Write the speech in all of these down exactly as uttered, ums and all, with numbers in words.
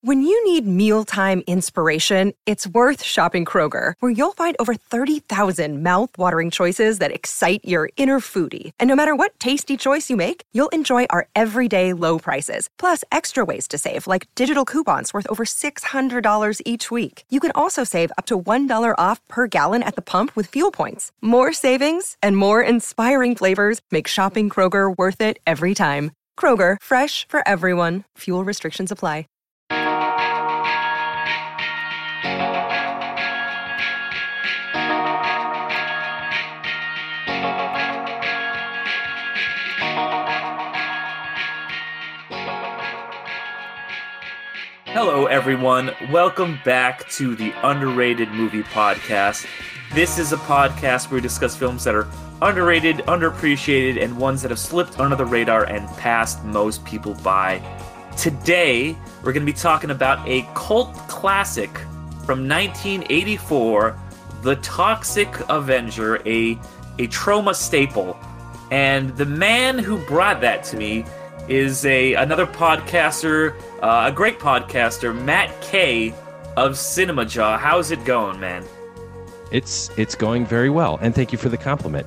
When you need mealtime inspiration, it's worth shopping Kroger, where you'll find over thirty thousand mouth-watering choices that excite your inner foodie. And no matter what tasty choice you make, you'll enjoy our everyday low prices, plus extra ways to save, like digital coupons worth over six hundred dollars each week. You can also save up to one dollar off per gallon at the pump with fuel points. More savings and more inspiring flavors make shopping Kroger worth it every time. Kroger, fresh for everyone. Fuel restrictions apply. Hello, everyone. Welcome back to the Underrated Movie Podcast. This is a podcast where we discuss films that are underrated, underappreciated, and ones that have slipped under the radar and passed most people by. Today, we're going to be talking about a cult classic from nineteen eighty-four, The Toxic Avenger, a, a Troma staple. And the man who brought that to me is a another podcaster, uh, a great podcaster, Matt Kay of Cinema Jaw. How's it going, man? It's it's going very well, and thank you for the compliment.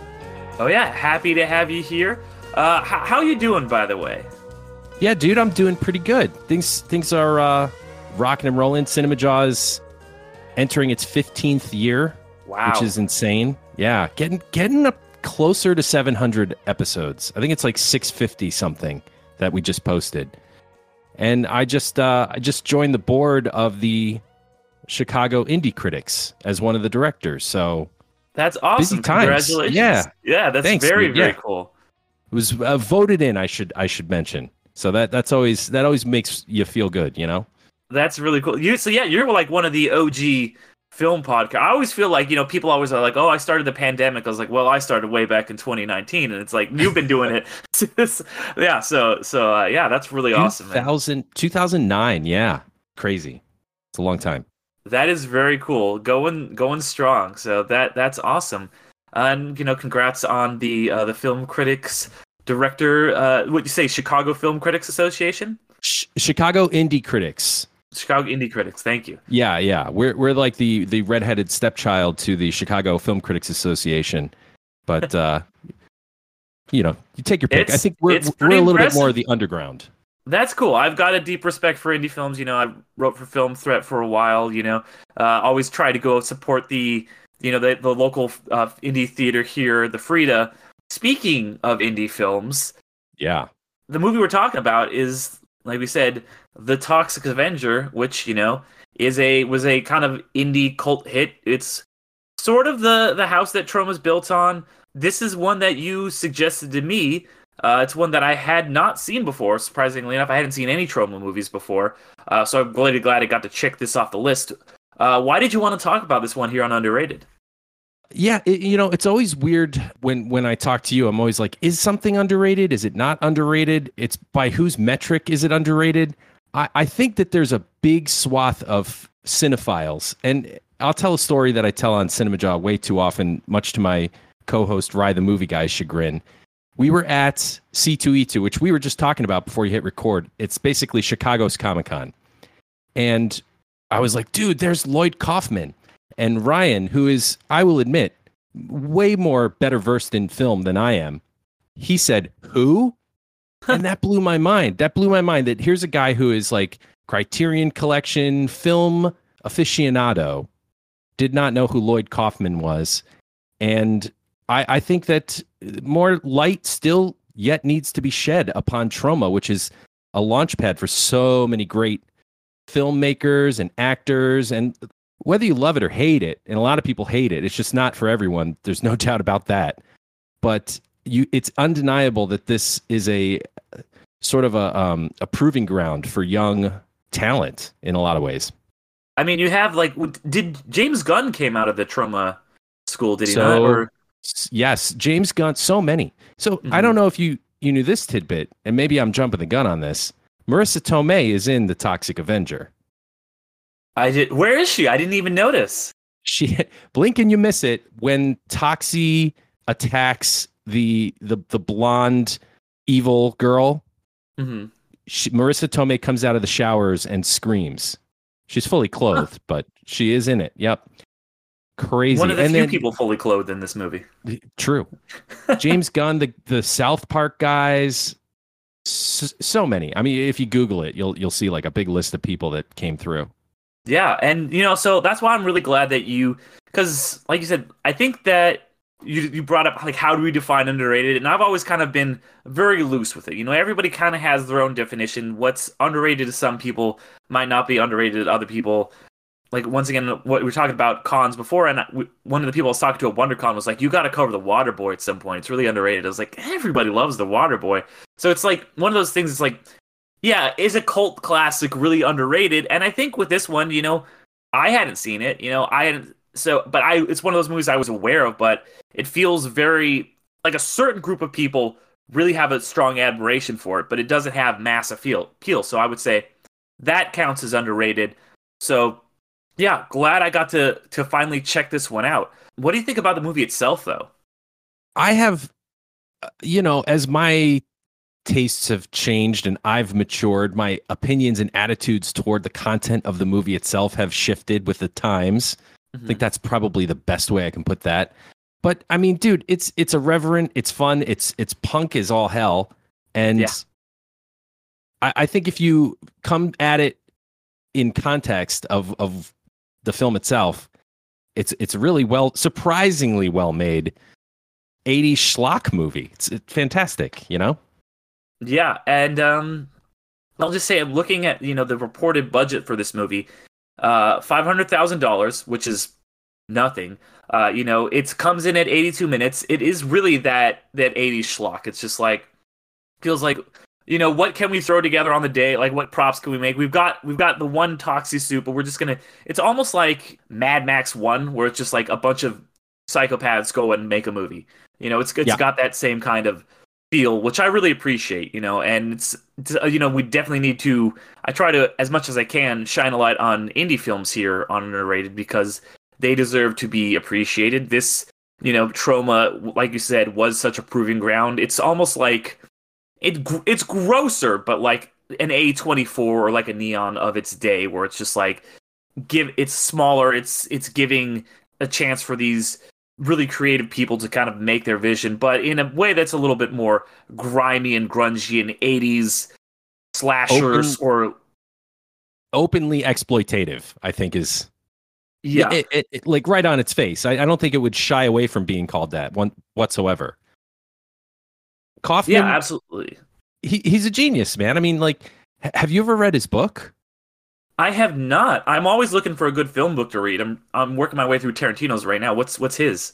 Oh yeah, happy to have you here. Uh, h- how you doing, by the way? Yeah, dude, I'm doing pretty good. Things things are uh, rocking and rolling. Cinema Jaw is entering its fifteenth year, Wow, which is insane. Yeah, getting getting up closer to seven hundred episodes. I think it's like six fifty something that we just posted. And I just uh, I just joined the board of the Chicago Indie Critics as one of the directors. So that's awesome. busy times. Congratulations. Yeah, yeah, that's Thanks, very dude. very Yeah. cool. It was uh, voted in. I should I should mention. So that that's always that always makes you feel good, you know. That's really cool. You so yeah, you're like one of the O G film podcast. I always feel like, you know, people always are like, oh, I started the pandemic. I was like, well, I started way back in twenty nineteen, and it's like you've been doing it since. Yeah, so so uh, yeah, that's really awesome, man. two thousand, two thousand nine, yeah, crazy. It's a long time. That is very cool. Going going strong. So that that's awesome. And you know, congrats on the uh, the Film Critics Director. Uh, what you say, Chicago Film Critics Association? Sh- Chicago Indie Critics. Chicago Indie Critics. Thank you. Yeah, yeah. We're we're like the the redheaded stepchild to the Chicago Film Critics Association, but uh, you know, you take your pick. It's- I think we're it's we're pretty a little impressive. bit more of the underground. That's cool. I've got a deep respect for indie films. You know, I wrote for Film Threat for a while. You know, uh, always try to go support the, you know, the the local uh, indie theater here, the Frida. Speaking of indie films, Yeah. the movie we're talking about is, like we said, The Toxic Avenger, which, you know, is a was a kind of indie cult hit. It's sort of the the house that Troma's built on. This is one that you suggested to me. Uh, it's one that I had not seen before, surprisingly enough. I hadn't seen any Troma movies before, uh, so I'm really glad I got to check this off the list. Uh, why did you want to talk about this one here on Underrated? Yeah, it, you know, it's always weird when when I talk to you. I'm always like, is something underrated? Is it not underrated? It's by whose metric is it underrated? I, I think that there's a big swath of cinephiles, and I'll tell a story that I tell on Cinema Jaw way too often, much to my co-host Rye the Movie Guy's chagrin. We were at C two E two, which we were just talking about before you hit record. It's basically Chicago's Comic-Con. And I was like, dude, there's Lloyd Kaufman. And Ryan, who is, I will admit, way more better versed in film than I am, he said, who? And that blew my mind. That blew my mind that here's a guy who is like Criterion Collection film aficionado, did not know who Lloyd Kaufman was. And I, I think that more light still yet needs to be shed upon Troma, which is a launchpad for so many great filmmakers and actors. And whether you love it or hate it, and a lot of people hate it, it's just not for everyone. There's no doubt about that. But you, it's undeniable that this is a sort of a um, a proving ground for young talent in a lot of ways. I mean, you have like, did James Gunn came out of the Troma school? Did he So, not? Or yes, James Gunn, so many. So Mhm. I don't know if you, you knew this tidbit, and maybe I'm jumping the gun on this. Marissa Tomei is in The Toxic Avenger. I did. Where is she? I didn't even notice. She blink and you miss it when Toxie attacks the the the blonde evil girl. Mm-hmm. she, Marissa Tomei comes out of the showers and screams. She's fully clothed, huh. but she is in it. Yep. Crazy. One of the and few then, people fully clothed in this movie. True. James Gunn, the, the South Park guys, so, so many. I mean, if you Google it, you'll you'll see like a big list of people that came through. Yeah, and you know, so that's why I'm really glad that you, because like you said, I think that you you brought up like how do we define underrated, and I've always kind of been very loose with it. You know, everybody kind of has their own definition. What's underrated to some people might not be underrated to other people. Like, once again, what we were talking about cons before, and we, one of the people I was talking to at WonderCon was like, you got to cover The Waterboy at some point. It's really underrated. I was like, everybody loves The Waterboy. So it's like one of those things, it's like, yeah, is a cult classic really underrated? And I think with this one, you know, I hadn't seen it, you know, I hadn't, so, but I, it's one of those movies I was aware of, but it feels very, like a certain group of people really have a strong admiration for it, but it doesn't have mass appeal. appeal. So I would say that counts as underrated. So, yeah, glad I got to to finally check this one out. What do you think about the movie itself, though? I have, you know, as my tastes have changed and I've matured, my opinions and attitudes toward the content of the movie itself have shifted with the times. Mm-hmm. I think that's probably the best way I can put that. But I mean, dude, it's it's irreverent, it's fun, it's it's punk as all hell, and yeah. I, I think if you come at it in context of of the film itself, it's it's really well, surprisingly well made eighties schlock movie. It's, it's fantastic, you know? Yeah, and um, I'll just say, I'm looking at, you know, the reported budget for this movie, uh, five hundred thousand dollars, which is nothing. Uh, you know, it comes in at eighty-two minutes. It is really that that eighties schlock. It's just like, feels like, you know, what can we throw together on the day? Like, what props can we make? We've got we've got the one Toxie suit, but we're just gonna. It's almost like Mad Max One, where it's just like a bunch of psychopaths go and make a movie. You know, it's it's yeah. got that same kind of feel, which I really appreciate. You know, and it's, it's you know, we definitely need to. I try to, as much as I can, shine a light on indie films here on Underrated because they deserve to be appreciated. This, you know, Troma, like you said, was such a proving ground. It's almost like. It it's grosser, but like an A twenty-four or like a Neon of its day, where it's just like give it's smaller. It's it's giving a chance for these really creative people to kind of make their vision, but in a way that's a little bit more grimy and grungy and eighties slashers Open, or openly exploitative. I think is yeah, it, it, it, like right on its face. I, I don't think it would shy away from being called that one whatsoever. Kaufman, yeah, absolutely. He he's a genius, man. I mean, like, have you ever read his book? I have not. I'm always looking for a good film book to read. I'm I'm working my way through Tarantino's right now. What's what's his?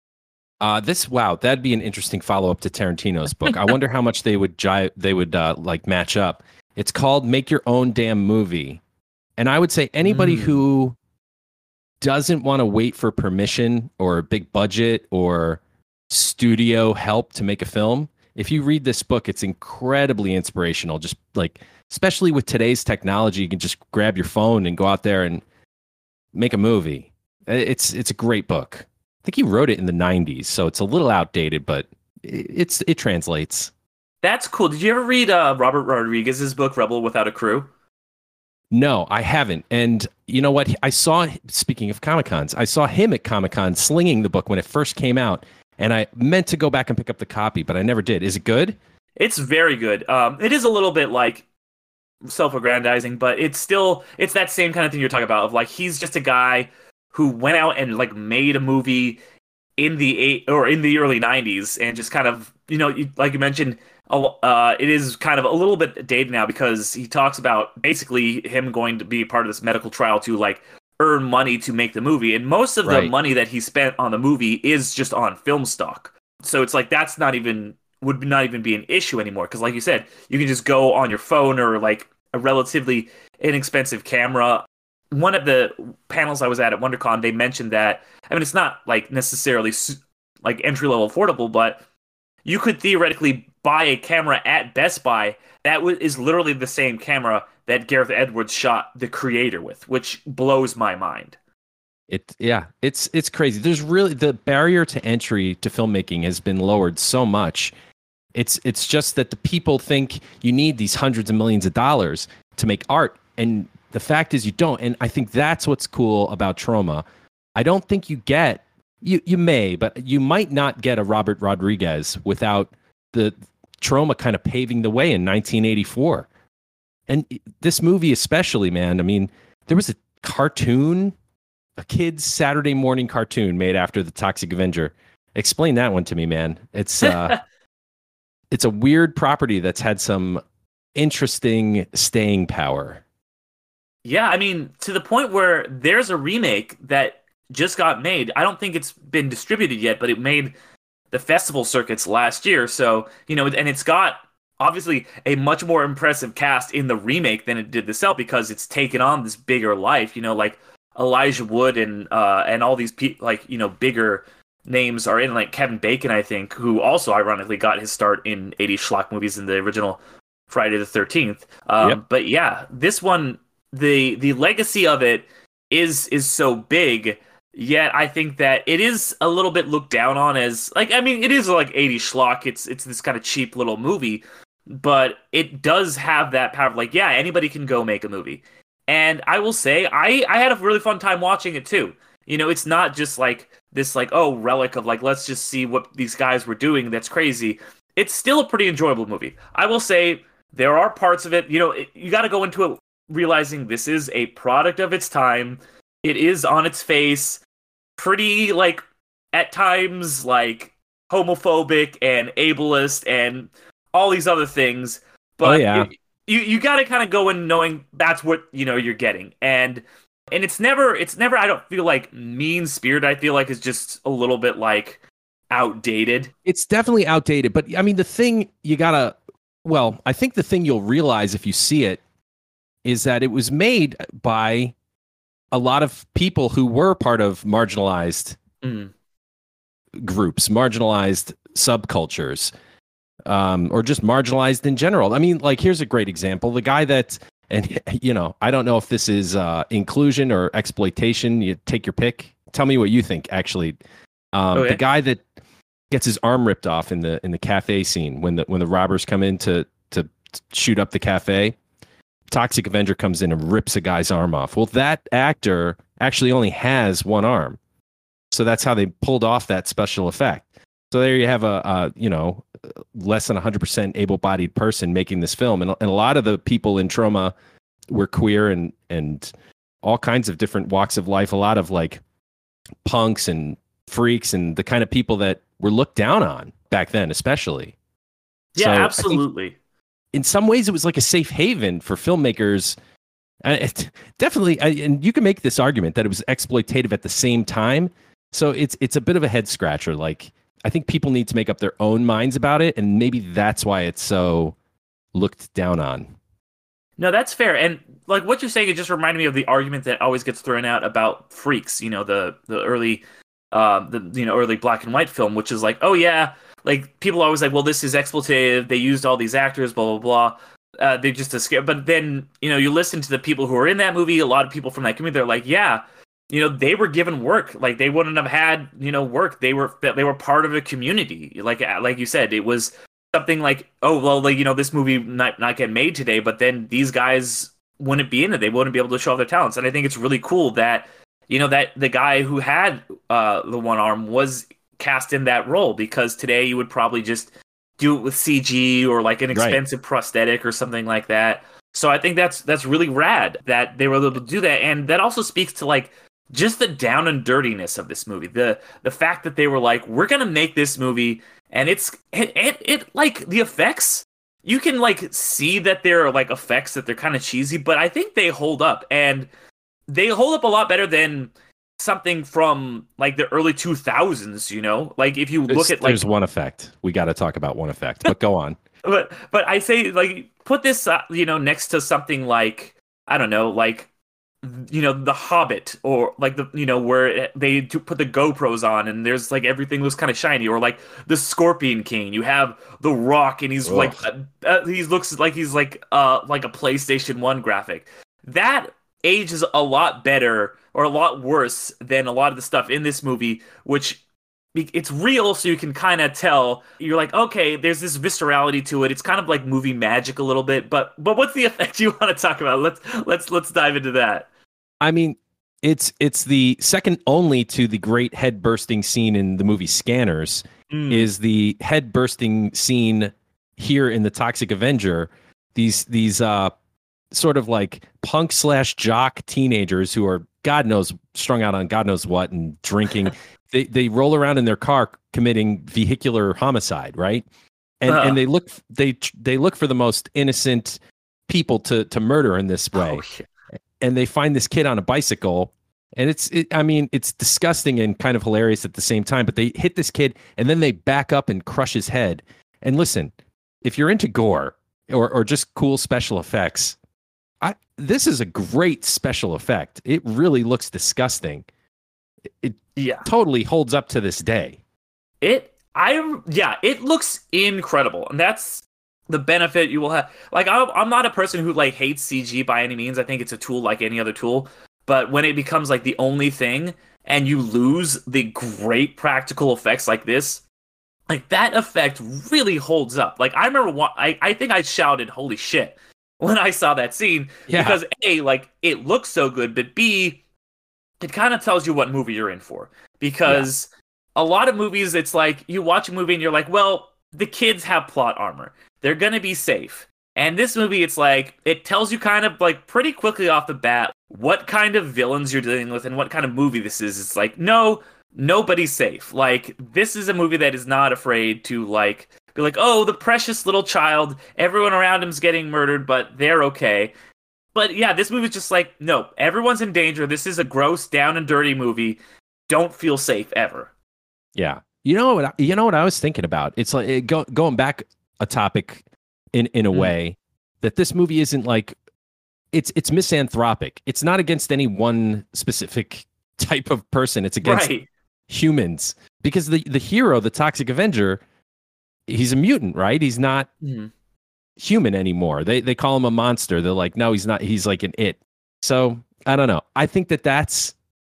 Uh this wow, that'd be an interesting follow up to Tarantino's book. I wonder how much they would jive, they would uh, like match up. It's called Make Your Own Damn Movie, and I would say anybody mm. who doesn't want to wait for permission or a big budget or studio help to make a film. If you read this book, it's incredibly inspirational. Just like, especially with today's technology, you can just grab your phone and go out there and make a movie. It's it's a great book. I think he wrote it in the nineties, so it's a little outdated, but it's it translates. That's cool. Did you ever read uh, Robert Rodriguez's book, Rebel Without a Crew? No, I haven't. And you know what? I saw, speaking of Comic-Cons, I saw him at Comic-Con slinging the book when it first came out. And I meant to go back and pick up the copy, but I never did. Is it good? It's very good. Um, it is a little bit like self-aggrandizing, but it's still it's that same kind of thing you're talking about. Of like he's just a guy who went out and like made a movie in the eight or in the early nineties, and just kind of you know like you mentioned, uh, it is kind of a little bit dated now because he talks about basically him going to be part of this medical trial to like. Earn money to make the movie, and most of right. the money that he spent on the movie is just on film stock. So it's like that's not even would not even be an issue anymore because, like you said, you can just go on your phone or like a relatively inexpensive camera. One of the panels I was at at WonderCon, they mentioned that. I mean, it's not like necessarily like entry level affordable, but you could theoretically buy a camera at Best Buy that w- is literally the same camera that Gareth Edwards shot The Creator with, which blows my mind. It yeah, it's it's crazy. There's really the barrier to entry to filmmaking has been lowered so much. It's it's just that the people think you need these hundreds of millions of dollars to make art, and the fact is you don't. And I think that's what's cool about Troma. I don't think you get you you may, but you might not get a Robert Rodriguez without the Troma kind of paving the way in nineteen eighty-four. And this movie especially, man, I mean, there was a cartoon, a kid's Saturday morning cartoon made after the Toxic Avenger. Explain that one to me, man. It's uh it's a weird property that's had some interesting staying power. Yeah, I mean, to the point where there's a remake that just got made. I don't think it's been distributed yet, but it made the festival circuits last year. So, you know, and it's got obviously a much more impressive cast in the remake than it did the cell, because it's taken on this bigger life, you know, like Elijah Wood and uh and all these people, like, you know, bigger names are in, like Kevin Bacon, I think, who also ironically got his start in eighties schlock movies in the original Friday the thirteenth. Um, yep. But yeah, this one, the the legacy of it is is so big, yet I think that it is a little bit looked down on as, like, I mean, it is like eighties schlock. It's it's this kind of cheap little movie, but it does have that power of, like, yeah, anybody can go make a movie. And I will say, I, I had a really fun time watching it too. You know, it's not just like this, like, oh, relic of, like, let's just see what these guys were doing that's crazy. It's still a pretty enjoyable movie. I will say there are parts of it, you know, it, you got to go into it realizing this is a product of its time. It is on its face pretty, like, at times, like, homophobic and ableist and all these other things. But oh, yeah. you, you, you got to kind of go in knowing that's what, you know, you're getting. And And it's never, it's never, I don't feel like mean-spirited. I feel like it's just a little bit, like, outdated. It's definitely outdated. But, I mean, the thing you gotta, well, I think the thing you'll realize if you see it is that it was made by a lot of people who were part of marginalized mm. groups, marginalized subcultures, um, or just marginalized in general. I mean, like, here's a great example. The guy that... And, you know, I don't know if this is uh, inclusion or exploitation. You take your pick. Tell me what you think, actually. Um, okay. The guy that gets his arm ripped off in the in the cafe scene when the when the robbers come in to, to shoot up the cafe, Toxic Avenger comes in and rips a guy's arm off. Well, that actor actually only has one arm. So that's how they pulled off that special effect. So there you have a, a you know, less than one hundred percent able-bodied person making this film. And, and a lot of the people in Troma were queer and, and all kinds of different walks of life. A lot of, like, punks and freaks and the kind of people that were looked down on back then, especially. Yeah, so absolutely. In some ways, it was like a safe haven for filmmakers. Uh, it, definitely, I, and you can make this argument that it was exploitative at the same time. So it's it's a bit of a head scratcher. Like, I think people need to make up their own minds about it, and maybe that's why it's so looked down on. No, that's fair. And, like, what you're saying, it just reminded me of the argument that always gets thrown out about Freaks, you know, the the early um the you know early black and white film, which is like, oh yeah, like, people are always like, well, this is exploitative, they used all these actors, blah blah blah. Uh, they just escaped. But then, you know, you listen to the people who are in that movie, a lot of people from that community, they're like, yeah, you know, they were given work. Like, they wouldn't have had, you know, work. They were they were part of a community. Like like you said, it was something like, oh, well, like, you know, this movie might not get made today, but then these guys wouldn't be in it. They wouldn't be able to show off their talents. And I think it's really cool that, you know, that the guy who had uh, the one arm was cast in that role, because today you would probably just do it with C G or like an expensive right. prosthetic or something like that. So I think that's that's really rad that they were able to do that. And that also speaks to, like, just the down and dirtiness of this movie. The the fact that they were like, we're going to make this movie, and it's, it, it, it, like, the effects, you can, like, see that there are, like, effects that they're kind of cheesy, but I think they hold up, and they hold up a lot better than something from, like, the early two thousands, you know? Like, if you there's, look at, like... There's one effect. We got to talk about one effect, but go on. But, but I say, like, put this, uh, you know, next to something like, I don't know, like, you know, The Hobbit, or like the, you know, where they do put the GoPros on and there's, like, everything looks kind of shiny, or like the Scorpion King, you have The Rock and he's Ugh. like uh, uh, he looks like he's like uh like a PlayStation one graphic. That ages a lot better or a lot worse than a lot of the stuff in this movie, which it's real, so you can kind of tell. You're like, okay, there's this viscerality to it. It's kind of like movie magic a little bit. But but what's the effect you want to talk about? Let's let's let's dive into that. I mean, it's it's the second only to the great head bursting scene in the movie Scanners. Mm. Is the head bursting scene here in the Toxic Avenger? These these uh sort of like punk slash jock teenagers who are God knows strung out on God knows what and drinking. They they roll around in their car committing vehicular homicide, right? And uh. and they look they they look for the most innocent people to to murder in this way. Oh, yeah. And they find this kid on a bicycle, and it's it, I mean it's disgusting and kind of hilarious at the same time. But they hit this kid, and then they back up and crush his head. And listen, if you're into gore or or just cool special effects, I this is a great special effect. It really looks disgusting. It yeah. totally holds up to this day. It, I, yeah, it looks incredible, and that's the benefit you will have. Like, I'm, I'm not a person who like hates C G by any means. I think it's a tool like any other tool. But when it becomes like the only thing, and you lose the great practical effects like this, like that effect really holds up. Like I remember, one, I, I think I shouted "Holy shit" when I saw that scene yeah. because A, like it looks so good, but B, it kind of tells you what movie you're in for. Because yeah. a lot of movies, it's like, you watch a movie and you're like, well, the kids have plot armor. They're going to be safe. And this movie, it's like, it tells you kind of like pretty quickly off the bat what kind of villains you're dealing with and what kind of movie this is. It's like, no, nobody's safe. Like, this is a movie that is not afraid to like, be like, oh, the precious little child, everyone around him's getting murdered, but they're okay. But yeah, this movie's just like, no, everyone's in danger. This is a gross, down and dirty movie. Don't feel safe ever. Yeah. You know what? You know what I was thinking about? It's like it go, going back a topic in, in a mm. way that this movie isn't like, it's it's misanthropic. It's not against any one specific type of person. It's against right. humans. Because the, the hero, the Toxic Avenger, he's a mutant, right? He's not... Mm. human anymore. They they call him a monster. They're like, no, he's not. He's like an it. So I don't know. I think that that's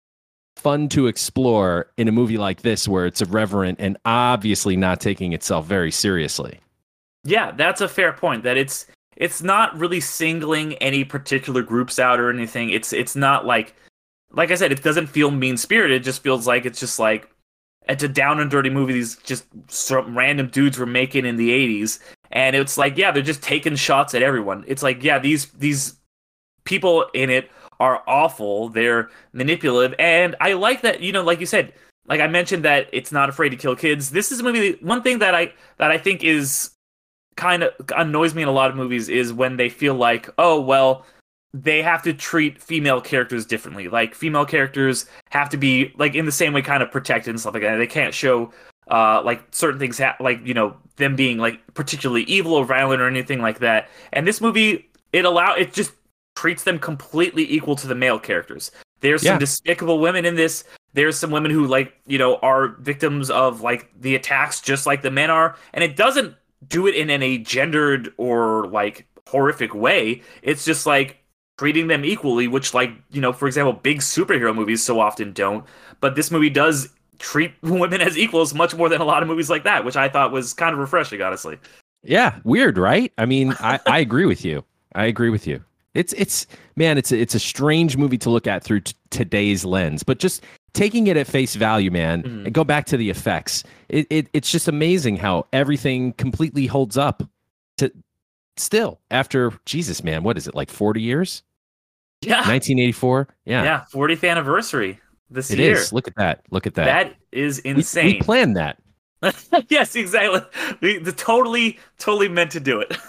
fun to explore in a movie like this, where it's irreverent and obviously not taking itself very seriously. Yeah, that's a fair point. That it's it's not really singling any particular groups out or anything. It's it's not like like I said, it doesn't feel mean spirited. It just feels like it's just like it's a down and dirty movie these just some random dudes were making in the eighties. And it's like, yeah, they're just taking shots at everyone. It's like, yeah, these these people in it are awful. They're manipulative. And I like that, you know, like you said, like I mentioned that it's not afraid to kill kids. This is a movie, one thing that I that I think is kind of annoys me in a lot of movies is when they feel like, oh, well, they have to treat female characters differently. Like, female characters have to be, like, in the same way kind of protected and stuff like that. They can't show, uh, like, certain things, ha- like, you know, them being, like, particularly evil or violent or anything like that. And this movie, it allow it just treats them completely equal to the male characters. There's yeah. some despicable women in this. There's some women who, like, you know, are victims of, like, the attacks just like the men are. And it doesn't do it in any gendered or, like, horrific way. It's just, like, treating them equally, which, like, you know, for example, big superhero movies so often don't. But this movie does treat women as equals much more than a lot of movies like that, which I thought was kind of refreshing, honestly. Yeah, weird, right? I mean, I, I agree with you. I agree with you. It's it's man, it's a, it's a strange movie to look at through t- today's lens, but just taking it at face value, man, mm-hmm. and go back to the effects. It, it it's just amazing how everything completely holds up to still after Jesus, man. What is it, like forty years? Yeah, nineteen eighty-four. Yeah, yeah, fortieth anniversary this it year. It is. Look at that. Look at that. That is insane. We, we planned that. Yes, exactly. We the totally totally meant to do it.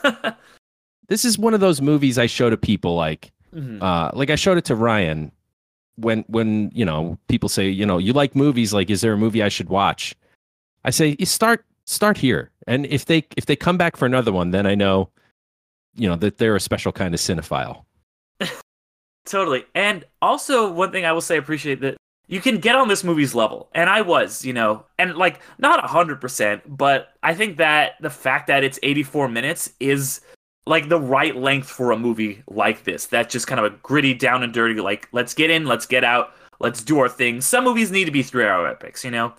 This is one of those movies I show to people, like, mm-hmm. uh, like I showed it to Ryan when, when, you know, people say, you know, you like movies, like, is there a movie I should watch? I say, you start, start here. And if they, if they come back for another one, then I know, you know, that they're a special kind of cinephile. Totally. And also one thing I will say, I appreciate that you can get on this movie's level. And I was, you know, and like not a hundred percent, but I think that the fact that it's eighty-four minutes is like the right length for a movie like this. That's just kind of a gritty, down and dirty, like, let's get in, let's get out, let's do our thing. Some movies need to be three-hour epics, you know?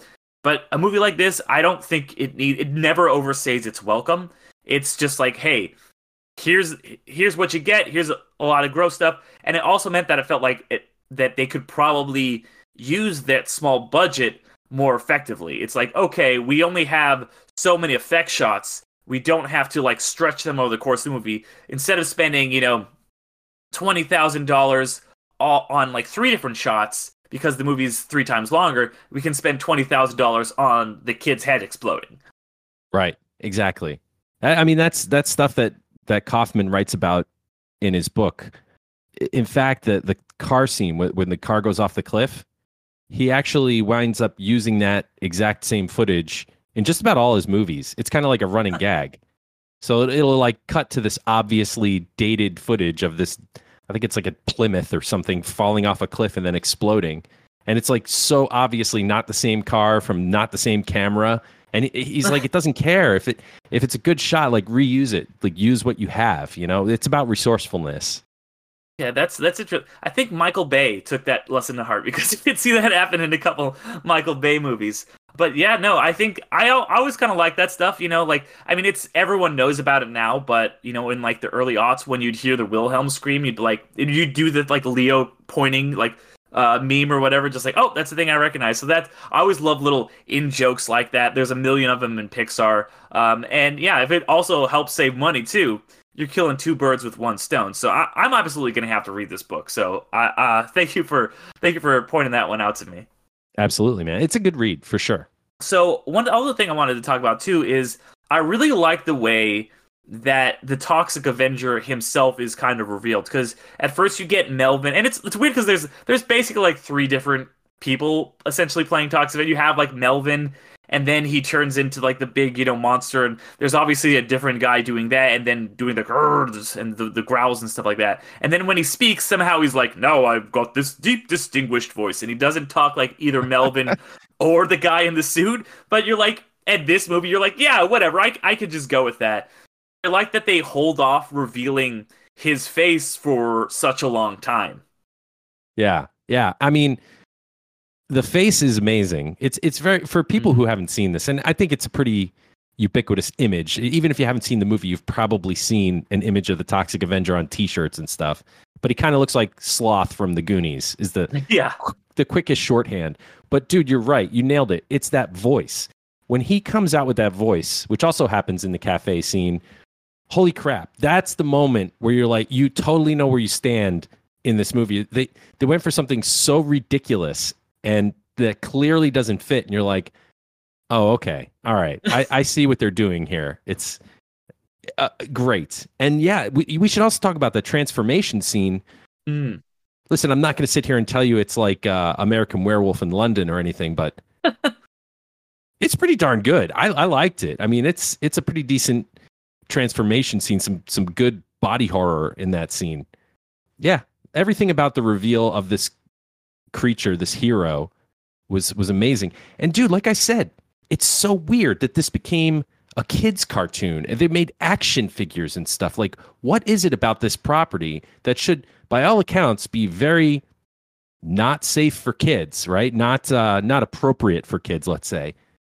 But a movie like this, I don't think it need it never overstays its welcome. It's just like, hey, here's here's what you get. Here's a, a lot of gross stuff, and it also meant that it felt like it that they could probably use that small budget more effectively. It's like, okay, we only have so many effect shots. We don't have to like stretch them over the course of the movie. Instead of spending, you know, twenty thousand dollars on like three different shots because the movie's three times longer, we can spend twenty thousand dollars on the kid's head exploding. Right. Exactly. I, I mean, that's that's stuff that that Kaufman writes about in his book. In fact, the the car scene when, when the car goes off the cliff, he actually winds up using that exact same footage in just about all his movies. It's kind of like a running gag. So it, it'll like cut to this obviously dated footage of this, I think it's like a Plymouth or something falling off a cliff and then exploding. And it's like so obviously not the same car from not the same camera. And he, he's like, it doesn't care if it if it's a good shot, like reuse it, like use what you have. You know, it's about resourcefulness. Yeah, that's that's interesting. I think Michael Bay took that lesson to heart because you could see that happen in a couple Michael Bay movies. But yeah, no, I think I, I always kind of like that stuff, you know, like, I mean, it's everyone knows about it now, but, you know, in like the early aughts when you'd hear the Wilhelm scream, you'd like, you'd do the like Leo pointing like uh, meme or whatever, just like, oh, that's the thing I recognize. So that, I always love little in jokes like that. There's a million of them in Pixar. Um, and yeah, if it also helps save money too, you're killing two birds with one stone. So I, I'm absolutely going to have to read this book. So I, uh, thank you for, thank you for pointing that one out to me. Absolutely, man. It's a good read for sure. So one other thing I wanted to talk about too is I really like the way that the Toxic Avenger himself is kind of revealed, because at first you get Melvin, and it's it's weird because there's there's basically like three different people essentially playing Toxic Avenger. You have like Melvin, and then he turns into like the big, you know, monster, and there's obviously a different guy doing that, and then doing the grrrs and the, the growls and stuff like that. And then when he speaks, somehow he's like, no, I've got this deep, distinguished voice, and he doesn't talk like either Melvin or the guy in the suit. But you're like, at this movie, you're like, yeah, whatever, I, I could just go with that. I like that they hold off revealing his face for such a long time. Yeah, yeah. I mean, the face is amazing. It's it's very, for people who haven't seen this, and I think it's a pretty ubiquitous image. Even if you haven't seen the movie, you've probably seen an image of the Toxic Avenger on T-shirts and stuff. But he kind of looks like Sloth from the Goonies. Is the yeah the quickest shorthand. But dude, you're right. You nailed it. It's that voice. When he comes out with that voice, which also happens in the cafe scene, holy crap! That's the moment where you're like, you totally know where you stand in this movie. They they went for something so ridiculous and that clearly doesn't fit, and you're like, oh, okay, all right, I, I see what they're doing here. It's uh, great. And yeah, we, we should also talk about the transformation scene. Mm. Listen, I'm not going to sit here and tell you it's like uh, American Werewolf in London or anything, but it's pretty darn good. I, I liked it. I mean, it's it's a pretty decent transformation scene, some some good body horror in that scene. Yeah, everything about the reveal of this creature, this hero, was was amazing. And dude, like I said, it's so weird that this became a kids cartoon and they made action figures and stuff. Like, what is it about this property that should, by all accounts, be very not safe for kids, right? Not uh, not appropriate for kids, let's say.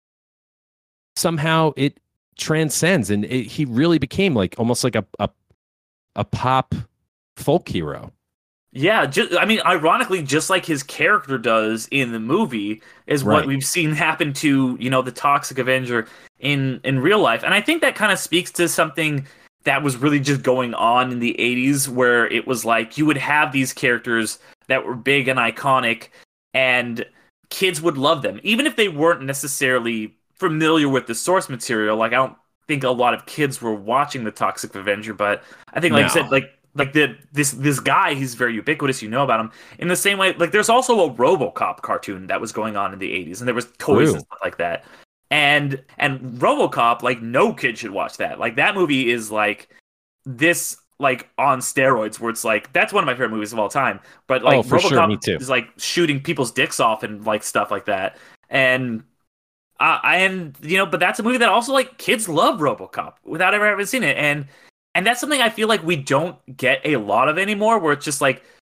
Somehow it transcends, and it, he really became like almost like a a, a pop folk hero. Yeah, just, I mean, ironically, just like his character does in the movie, is what Right. we've seen happen to, you know, the Toxic Avenger in, in real life. And I think that kind of speaks to something that was really just going on in the eighties, where it was like you would have these characters that were big and iconic, and kids would love them, even if they weren't necessarily familiar with the source material. Like, I don't think a lot of kids were watching the Toxic Avenger, but I think, like No. you said, like, Like the this this guy, he's very ubiquitous. You know about him in the same way. Like, there's also a RoboCop cartoon that was going on in the eighties, and there was toys True. and stuff like that. And and RoboCop, like, no kid should watch that. Like, that movie is like this, like, on steroids, where it's like, that's one of my favorite movies of all time. But like, Oh, for RoboCop sure, me too. is like shooting people's dicks off and like stuff like that. And uh, and you know, but that's a movie that also, like, kids love RoboCop without ever having seen it. And And that's something I feel like we don't get a lot of anymore, where it's just like,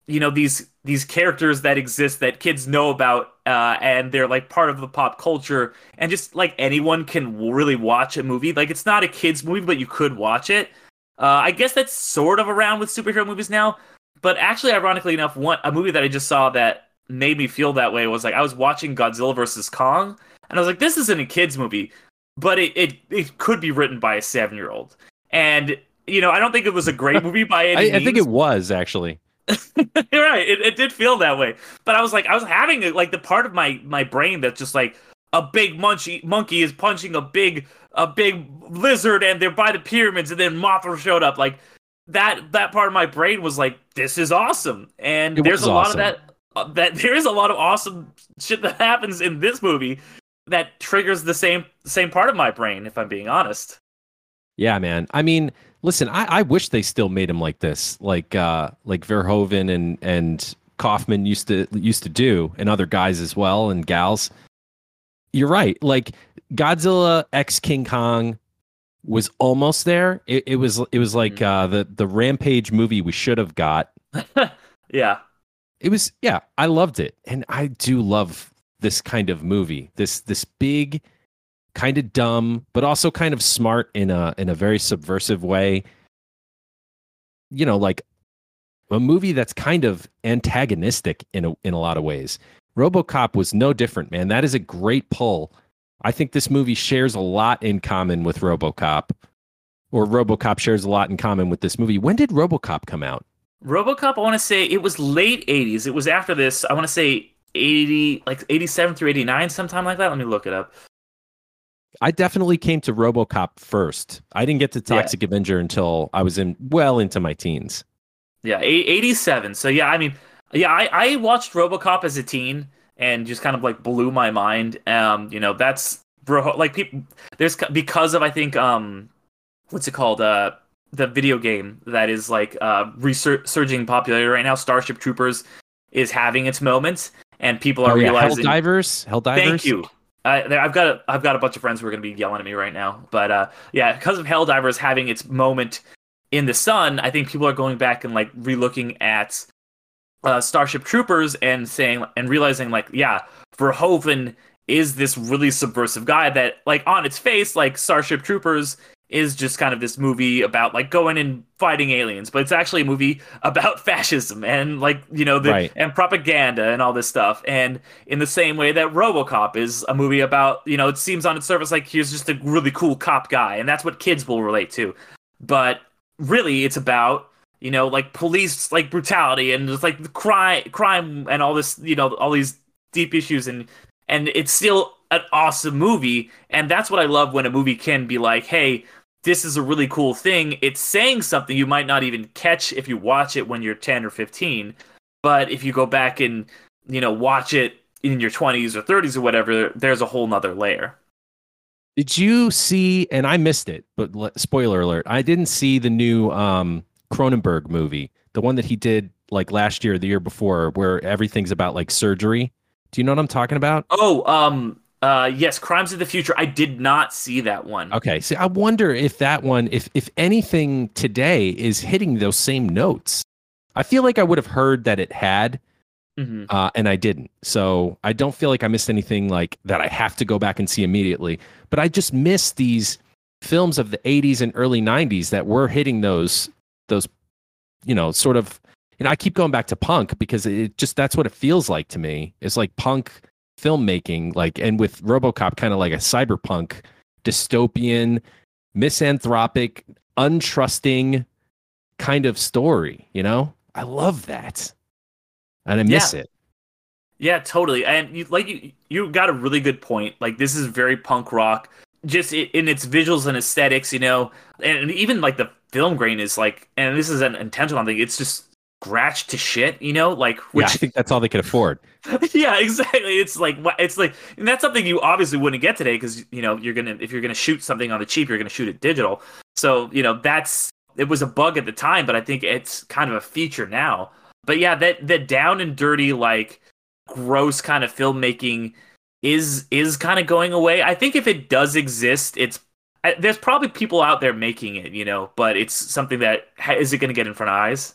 you know, these these characters that exist that kids know about, uh, and they're like part of the pop culture, and just like anyone can really watch a movie. Like it's not a kids movie, but you could watch it. Uh, I guess that's sort of around with superhero movies now. But actually, ironically enough, one a movie that I just saw that made me feel that way was like I was watching Godzilla versus Kong, and I was like, this isn't a kids movie, but it it, it could be written by a seven year old. And you know, I don't think it was a great movie by any I, means. I think it was actually. You're right. It, it did feel that way, but I was like, I was having like the part of my my brain that's just like a big munchy monkey is punching a big a big lizard, and they're by the pyramids, and then Mothra showed up. Like that that part of my brain was like, this is awesome, and It there's was a lot awesome. of that. Uh, that there is a lot of awesome shit that happens in this movie that triggers the same same part of my brain. If I'm being honest. Yeah, man. I mean, listen, I, I wish they still made him like this, like uh, like Verhoeven and and Kaufman used to used to do, and other guys as well, and gals. You're right. Like Godzilla X King Kong was almost there. It, it was it was like uh, the the Rampage movie we should have got. Yeah. It was yeah. I loved it, and I do love this kind of movie. This this big, kind of dumb, but also kind of smart in a in a very subversive way. You know, like a movie that's kind of antagonistic in a in a lot of ways. RoboCop was no different, man. That is a great pull. I think this movie shares a lot in common with RoboCop, or RoboCop shares a lot in common with this movie. When did RoboCop come out? RoboCop, I want to say it was late eighties. It was after this. I want to say eighty, like eighty-seven through eighty-nine, sometime like that. Let me look it up. I definitely came to RoboCop first. I didn't get to Toxic yeah. Avenger until I was in well into my teens. Yeah, eighty-seven. So yeah, I mean, yeah, I, I watched RoboCop as a teen and just kind of like blew my mind. Um, you know, that's like people. There's because of I think um, what's it called? Uh, the video game that is like uh resurging popularity right now. Starship Troopers is having its moments, and people are oh, yeah. realizing. Helldivers, Helldivers. Thank you. Uh, I've got a, I've got a bunch of friends who are going to be yelling at me right now, but uh, yeah, because of Helldivers having its moment in the sun, I think people are going back and like relooking at uh, Starship Troopers and saying and realizing like, yeah, Verhoeven is this really subversive guy that, like, on its face, like Starship Troopers is just kind of this movie about like going and fighting aliens, but it's actually a movie about fascism and like, you know, the right. and propaganda and all this stuff. And in the same way that RoboCop is a movie about, you know, it seems on its surface like he's just a really cool cop guy, and that's what kids will relate to. But really, it's about, you know, like police like brutality and just like the crime, crime and all this, you know, all these deep issues, and and it's still an awesome movie. And that's what I love when a movie can be like, hey, this is a really cool thing. It's saying something you might not even catch if you watch it when you're ten or fifteen. But if you go back and, you know, watch it in your twenties or thirties or whatever, there's a whole nother layer. Did you see, and I missed it, but spoiler alert, I didn't see the new um, Cronenberg movie, the one that he did like last year, or the year before, where everything's about like surgery. Do you know what I'm talking about? Oh, um, Uh, yes, Crimes of the Future. I did not see that one. Okay, so I wonder if that one, if if anything today is hitting those same notes. I feel like I would have heard that it had, mm-hmm. uh, and I didn't. So I don't feel like I missed anything like that I have to go back and see immediately. But I just missed these films of the eighties and early nineties that were hitting those those, you know, sort of. You know, I keep going back to punk because it just that's what it feels like to me. It's like punk filmmaking, like, and with RoboCop kind of like a cyberpunk dystopian misanthropic untrusting kind of story, you know. I love that, and I miss yeah. it. Yeah, totally. And you, like you you got a really good point. Like, this is very punk rock, just in its visuals and aesthetics, you know. And even like the film grain is like, and this is an intentional thing, it's just scratched to shit, you know, like, which yeah, I think that's all they could afford. Yeah, exactly. It's like, it's like, and that's something you obviously wouldn't get today because, you know, you're gonna, if you're gonna shoot something on the cheap, you're gonna shoot it digital. So, you know, that's, it was a bug at the time, but I think it's kind of a feature now. But yeah, that that down and dirty, like, gross kind of filmmaking is is kind of going away. I think if it does exist, it's there's probably people out there making it, you know, but it's something that is it going to get in front of eyes?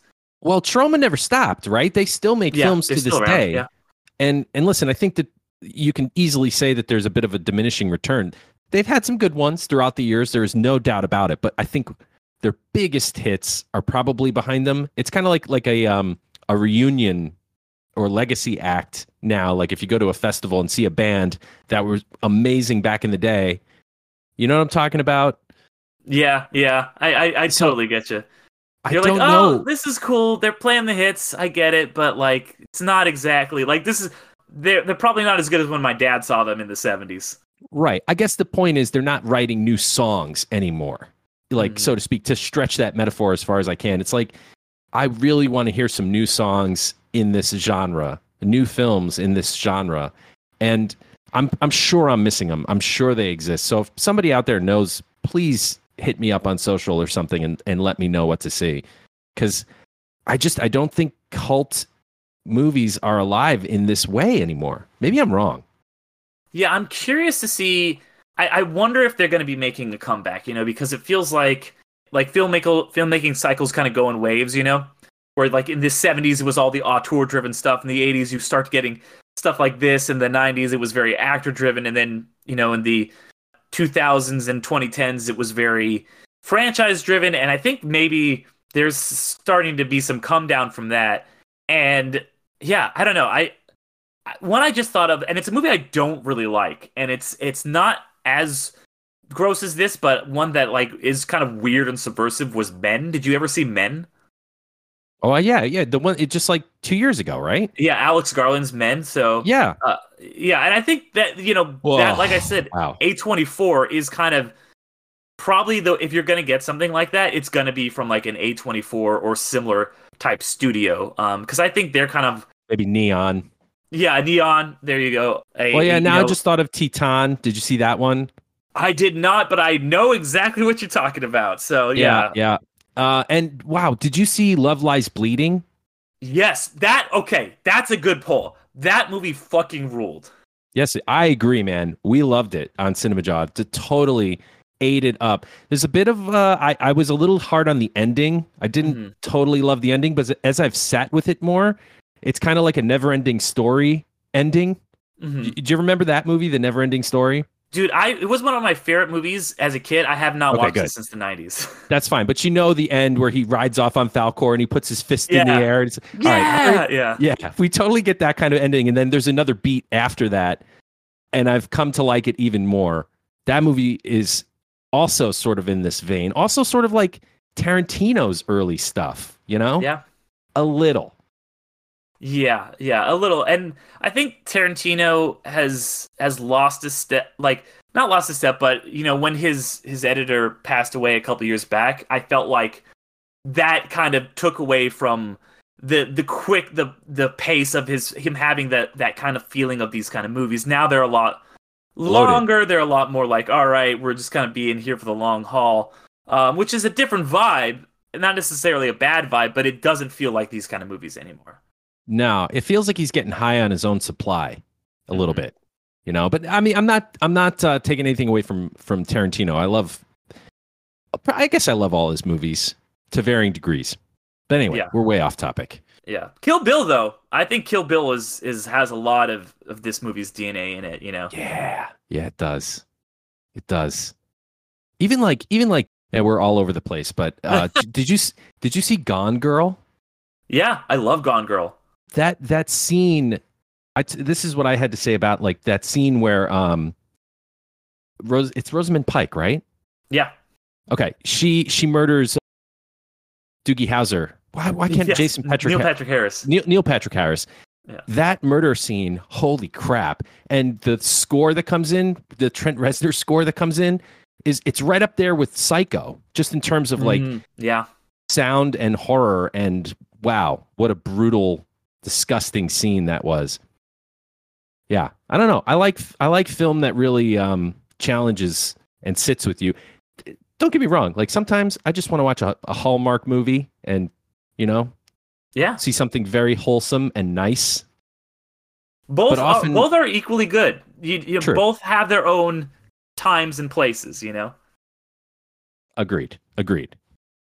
Well, Troma never stopped, right? They still make Yeah, films they're to this still around, day. yeah. And and listen, I think that you can easily say that there's a bit of a diminishing return. They've had some good ones throughout the years. There is no doubt about it. But I think their biggest hits are probably behind them. It's kind of like like a um a reunion or legacy act now. Like if you go to a festival and see a band that was amazing back in the day, you know what I'm talking about? Yeah, yeah. I I, I So, totally get you. I You're don't like, know. oh, this is cool. They're playing the hits. I get it, but like, it's not exactly like this is. They're they're probably not as good as when my dad saw them in the seventies. Right. I guess the point is they're not writing new songs anymore, like Mhm. so to speak, to stretch that metaphor as far as I can. It's like I really want to hear some new songs in this genre, new films in this genre, and I'm I'm sure I'm missing them. I'm sure they exist. So if somebody out there knows, please hit me up on social or something and, and let me know what to see, because I just I don't think cult movies are alive in this way anymore. Maybe I'm wrong. Yeah, I'm curious to see. I, I wonder if they're going to be making a comeback. You know, because it feels like like filmmaker filmmaking cycles kind of go in waves. You know, where like in the seventies it was all the auteur driven stuff. In the eighties you start getting stuff like this. In the nineties it was very actor driven, and then you know in the two thousands and twenty tens it was very franchise driven. And I think maybe there's starting to be some come down from that. And yeah, I don't know. I one I just thought of, and it's a movie I don't really like, and it's it's not as gross as this, but one that like is kind of weird and subversive was Men. Did you ever see Men? Oh yeah, yeah. The one it just like two years ago, right? Yeah, Alex Garland's Men. So Yeah. uh, yeah, and I think that you know Whoa. that, like I said, Wow. A twenty-four is kind of probably the if you're gonna get something like that, it's gonna be from like an A twenty-four or similar type studio. Um, because I think they're kind of Maybe Neon. yeah, Neon. There you go. A, Well, yeah. you Now know, I just thought of Titan. Did you see that one? I did not, but I know exactly what you're talking about. So yeah, yeah. Uh, and wow, did you see Love Lies Bleeding? yes, that okay. That's a good pull. That movie fucking ruled. Yes, I agree, man. We loved it on Cinema Jaw. To totally ate it up. There's a bit of uh, I I was a little hard on the ending. I didn't Mhm. totally love the ending, but as I've sat with it more, it's kind of like a never-ending story ending. Mhm. D- Did you remember that movie, The Never-Ending Story? Dude, I it was one of my favorite movies as a kid. I have not Okay, watched good. it since the nineties. That's fine, but you know the end where he rides off on Falcor and he puts his fist in the Yeah. air. It's, all Yeah, right, yeah. yeah, we totally get that kind of ending, and then there's another beat after that, and I've come to like it even more. That movie is also sort of in this vein, also sort of like Tarantino's early stuff, you know? Yeah. A little. Yeah, yeah, a little. And I think Tarantino has has lost a step, like not lost a step, but you know, when his his editor passed away a couple years back, I felt like that kind of took away from the the quick the the pace of his him having that that kind of feeling of these kind of movies. Now they're a lot Loaded. longer. They're a lot more like, all right, we're just kind of being here for the long haul, um, which is a different vibe. Not necessarily a bad vibe, but it doesn't feel like these kind of movies anymore. No, it feels like he's getting high on his own supply a little Mhm. bit, you know. But I mean, I'm not, I'm not uh, taking anything away from from Tarantino. I love, I guess I love all his movies to varying degrees. But anyway, Yeah. we're way off topic. Yeah, Kill Bill though. I think Kill Bill is is has a lot of of this movie's D N A in it. You know. Yeah, yeah, it does, it does. Even like, even like, yeah, we're all over the place. But uh, did you s- did you see Gone Girl? Yeah, I love Gone Girl. That that scene, I t- this is what I had to say about like that scene where um, Rose, it's Rosamund Pike, right? Yeah. Okay, she she murders Doogie Howser. Why why can't Yes, Jason Patrick Neil Ha- Patrick Harris. Neil, Neil Patrick Harris? Yeah. That murder scene, holy crap! And the score that comes in, the Trent Reznor score that comes in, is it's right up there with Psycho, just in terms of like Mhm. yeah. sound and horror. And wow, what a brutal, disgusting scene that was. Yeah, I don't know. I like I like film that really um, challenges and sits with you. Don't get me wrong. Like sometimes I just want to watch a, a Hallmark movie and you know Yeah. see something very wholesome and nice. Both But are, often- both are equally good. You you True. both have their own times and places. You know. Agreed. Agreed.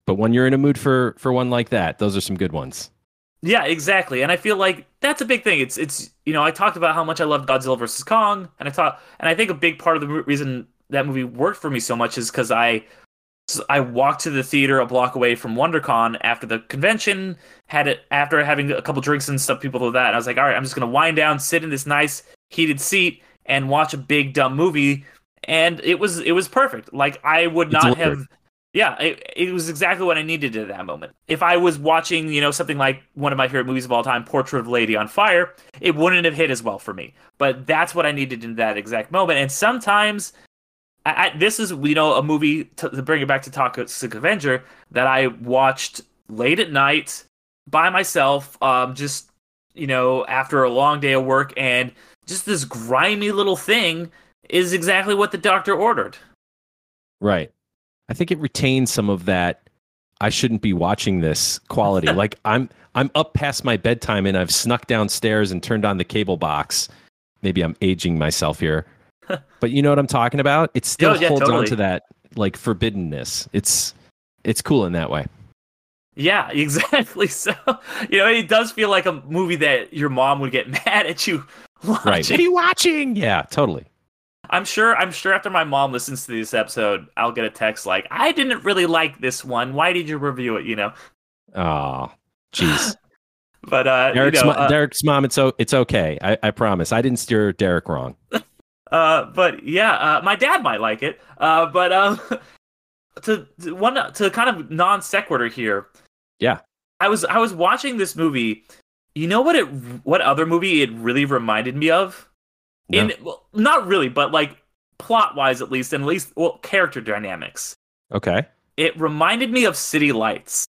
But when you're in a mood for for one like that, those are some good ones. Yeah, exactly. And I feel like that's a big thing. It's it's you know, I talked about how much I love Godzilla versus Kong, and I thought, and I think a big part of the reason that movie worked for me so much is because I I walked to the theater a block away from WonderCon after the convention, had it after having a couple drinks and stuff, people do that. And I was like, all right, I'm just gonna wind down, sit in this nice heated seat, and watch a big dumb movie. And it was it was perfect. Like I would not have. Yeah, it, it was exactly what I needed at that moment. If I was watching, you know, something like one of my favorite movies of all time, Portrait of a Lady on Fire, it wouldn't have hit as well for me. But that's what I needed in that exact moment. And sometimes, I, I, this is, you know, a movie, to, to bring it back to Toxic Avenger, that I watched late at night by myself, um, just, you know, after a long day of work, and just this grimy little thing is exactly what the doctor ordered. Right. I think it retains some of that I shouldn't be watching this quality. Like I'm I'm up past my bedtime and I've snuck downstairs and turned on the cable box. Maybe I'm aging myself here. But you know what I'm talking about? It still yeah, yeah, holds totally. on to that like forbiddenness. It's it's cool in that way. Yeah, exactly. So, you know, it does feel like a movie that your mom would get mad at you watching. Right. What are you watching? Yeah, totally. I'm sure I'm sure after my mom listens to this episode, I'll get a text like, I didn't really like this one. Why did you review it, you know? Oh, jeez. But uh Derek's, you know, mo- uh, Derek's mom, it's o- it's okay. I, I promise. I didn't steer Derek wrong. uh but yeah, uh my dad might like it. Uh but um to, to one to kind of non sequitur here. Yeah. I was I was watching this movie. You know what it what other movie it really reminded me of? No. In well, not really, but like plot wise at least, and at least well, character dynamics. Okay. It reminded me of City Lights.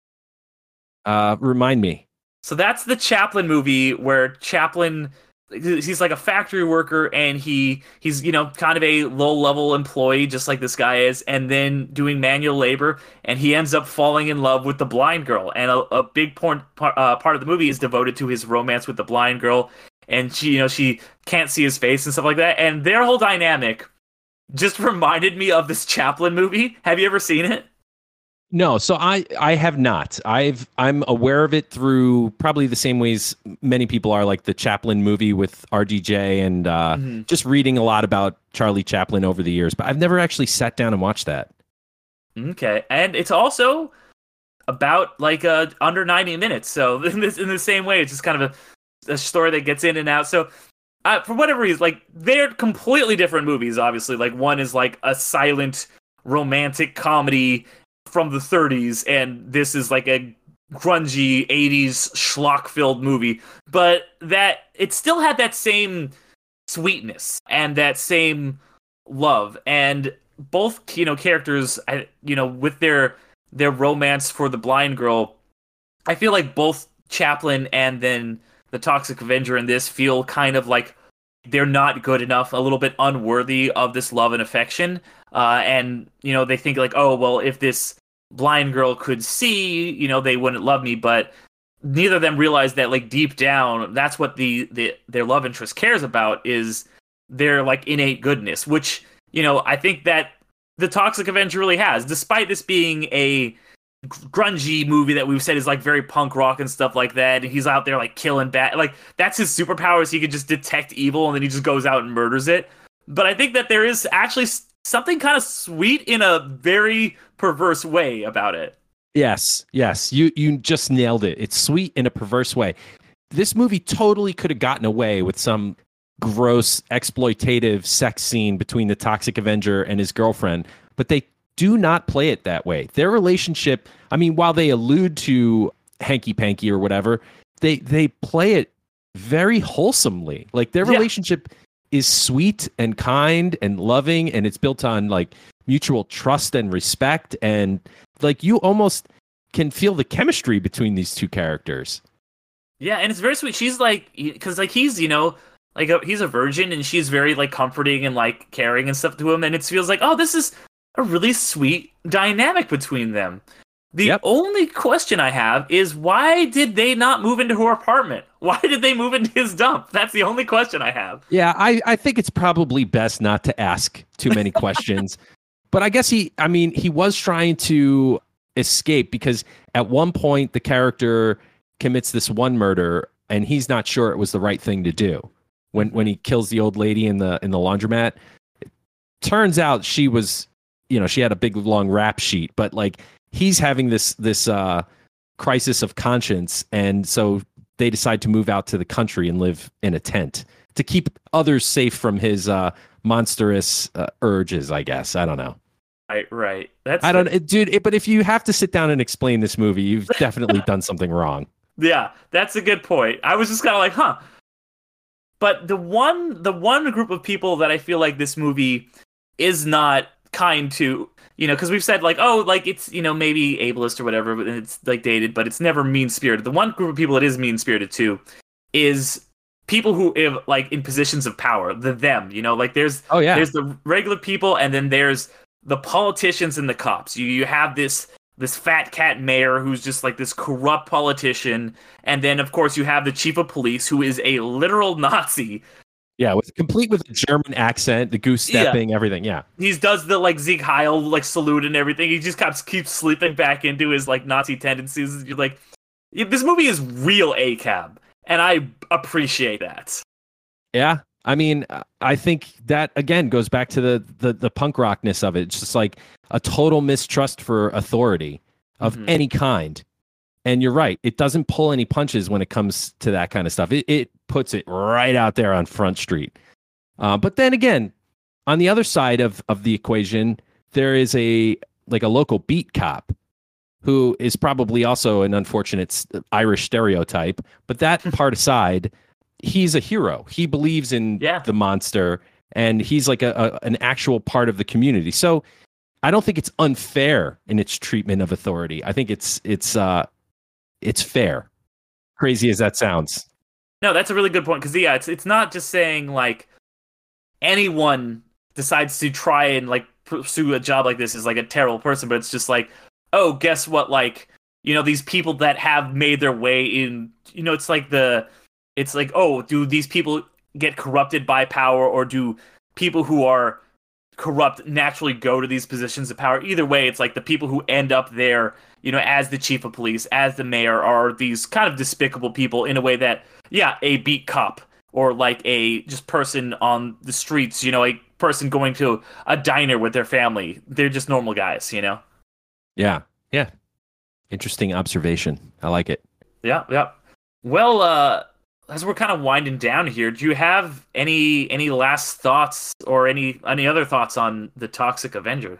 Uh, remind me. So that's the Chaplin movie where Chaplin, he's like a factory worker, and he he's you know kind of a low level employee just like this guy is, and then doing manual labor, and he ends up falling in love with the blind girl, and a, a big point, uh, part of the movie is devoted to his romance with the blind girl. And she, you know, she can't see his face and stuff like that. And their whole dynamic just reminded me of this Chaplin movie. Have you ever seen it? No, so I I have not. I've I'm aware of it through probably the same ways many people are, like the Chaplin movie with R D J, and uh, mm-hmm. just reading a lot about Charlie Chaplin over the years. But I've never actually sat down and watched that. Okay, and it's also about like uh, under ninety minutes. So in this in the same way, it's just kind of a a story that gets in and out. So uh, for whatever reason, like they're completely different movies, obviously. Like one is like a silent romantic comedy from the thirties, and this is like a grungy eighties schlock filled movie. But that it still had that same sweetness and that same love, and both, you know, characters, you know, with their their romance for the blind girl, I feel like both Chaplin and then the Toxic Avenger in this feel kind of like they're not good enough, a little bit unworthy of this love and affection. Uh, and, you know, they think like, oh, well, if this blind girl could see, you know, they wouldn't love me. But neither of them realize that, like, deep down, that's what the, the their love interest cares about, is their, like, innate goodness, which, you know, I think that the Toxic Avenger really has, despite this being a grungy movie that we've said is like very punk rock and stuff like that, and he's out there like killing bad, like that's his superpowers. He can just detect evil and then he just goes out and murders it. But I think that there is actually something kind of sweet in a very perverse way about it. Yes, yes, you you just nailed it. It's sweet in a perverse way. This movie totally could have gotten away with some gross exploitative sex scene between the Toxic Avenger and his girlfriend, but they do not play it that way. Their relationship, I mean, while they allude to hanky-panky or whatever, they they play it very wholesomely. Like their yeah. relationship is sweet and kind and loving, and it's built on like mutual trust and respect, and like you almost can feel the chemistry between these two characters. Yeah, and it's very sweet. She's like, because like he's, you know, like a, he's a virgin, and she's very like comforting and like caring and stuff to him, and it feels like, oh, this is a really sweet dynamic between them. The yep. only question I have is, why did they not move into her apartment? Why did they move into his dump? That's the only question I have. Yeah, I, I think it's probably best not to ask too many questions. But I guess he, I mean, he was trying to escape, because at one point the character commits this one murder and he's not sure it was the right thing to do. When when he kills the old lady in the in the laundromat, it turns out she was, you know, she had a big long rap sheet, but like he's having this this uh, crisis of conscience, and so they decide to move out to the country and live in a tent to keep others safe from his uh, monstrous uh, urges, I guess. I don't know. Right, right. That's I don't, it, dude. It, but if you have to sit down and explain this movie, you've definitely done something wrong. Yeah, that's a good point. I was just kind of like, huh. But the one, the one group of people that I feel like this movie is not kind to, you know, because we've said like, oh, like it's, you know, maybe ableist or whatever, but it's like dated, but it's never mean spirited. The one group of people it is mean spirited to is people who have like in positions of power, the them, you know, like there's, oh yeah, there's the regular people, and then there's the politicians and the cops. You you have this this fat cat mayor who's just like this corrupt politician, and then of course you have the chief of police who is a literal Nazi. Yeah, with complete with a German accent, the goose stepping, yeah. everything. Yeah, he does the like Sieg Heil like salute and everything. He just keeps keeps slipping back into his like Nazi tendencies. You're like, this movie is real A C A B, and I appreciate that. Yeah, I mean, I think that again goes back to the the, the punk rockness of it. It's just like a total mistrust for authority of mm-hmm. any kind. And you're right; it doesn't pull any punches when it comes to that kind of stuff. It it puts it right out there on Front Street. Uh, but then again, on the other side of of the equation, there is a like a local beat cop who is probably also an unfortunate Irish stereotype. But that part aside, he's a hero. He believes in yeah. the monster, and he's like a, a an actual part of the community. So I don't think it's unfair in its treatment of authority. I think it's it's uh, it's fair. Crazy as that sounds. No, that's a really good point, because yeah, it's it's not just saying like anyone decides to try and like pursue a job like this is like a terrible person, but it's just like, oh, guess what? Like, you know, these people that have made their way in, you know, it's like the, it's like, oh, do these people get corrupted by power, or do people who are corrupt naturally go to these positions of power? Either way, it's like the people who end up there, you know, as the chief of police, as the mayor, are these kind of despicable people in a way that, yeah, a beat cop or like a just person on the streets, you know, a person going to a diner with their family, they're just normal guys, you know? Yeah, yeah. Interesting observation. I like it. Yeah, yeah. Well, uh, as we're kind of winding down here, do you have any any last thoughts or any any other thoughts on the Toxic Avenger?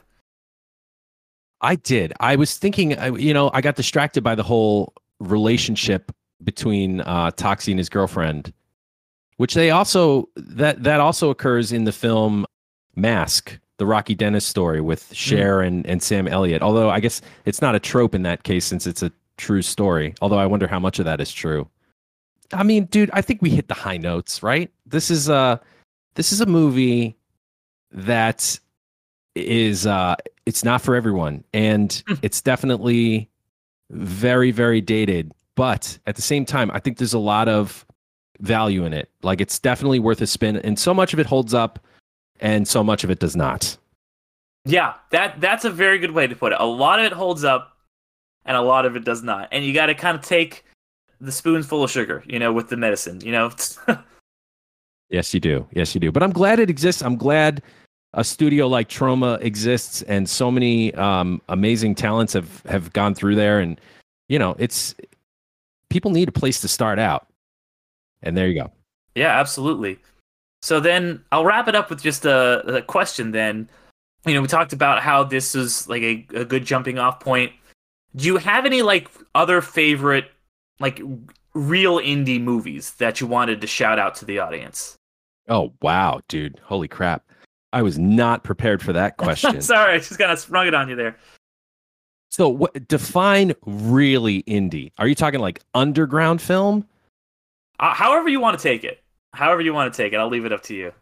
I did. I was thinking, you know, I got distracted by the whole relationship between uh, Toxie and his girlfriend, which they also that that also occurs in the film Mask, the Rocky Dennis story with Cher mm. and, and Sam Elliott. Although I guess it's not a trope in that case since it's a true story. Although I wonder how much of that is true. I mean, dude, I think we hit the high notes, right? This is a this is a movie that is uh, it's not for everyone, and it's definitely very, very dated. But at the same time, I think there's a lot of value in it. Like, it's definitely worth a spin, and so much of it holds up, and so much of it does not. Yeah, that that's a very good way to put it. A lot of it holds up, and a lot of it does not. And you got to kind of take the spoonful of sugar, you know, with the medicine, you know. Yes, you do. Yes, you do. But I'm glad it exists. I'm glad a studio like Troma exists, and so many um, amazing talents have, have gone through there. And, you know, it's people need a place to start out. And there you go. Yeah, absolutely. So then I'll wrap it up with just a, a question then. You know, we talked about how this is like a, a good jumping off point. Do you have any like other favorite like real indie movies that you wanted to shout out to the audience? Oh, wow, dude. Holy crap. I was not prepared for that question. Sorry, I just kind of sprung it on you there. So what, define really indie. Are you talking like underground film? Uh, however you want to take it. However you want to take it. I'll leave it up to you.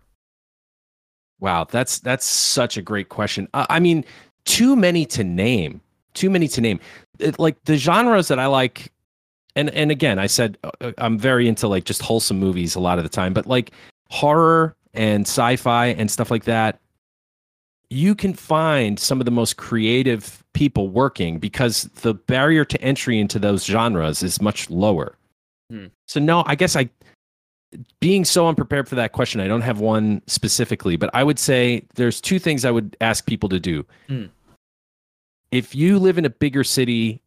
Wow, that's that's such a great question. Uh, I mean, too many to name. Too many to name. It, like the genres that I like, and and again, I said uh, I'm very into like just wholesome movies a lot of the time, but like horror and sci-fi and stuff like that. you can find some of the most creative people working because the barrier to entry into those genres is much lower. Hmm. So no, I guess I, being so unprepared for that question, I don't have one specifically, but I would say there's two things I would ask people to do. Hmm. If you live in a bigger city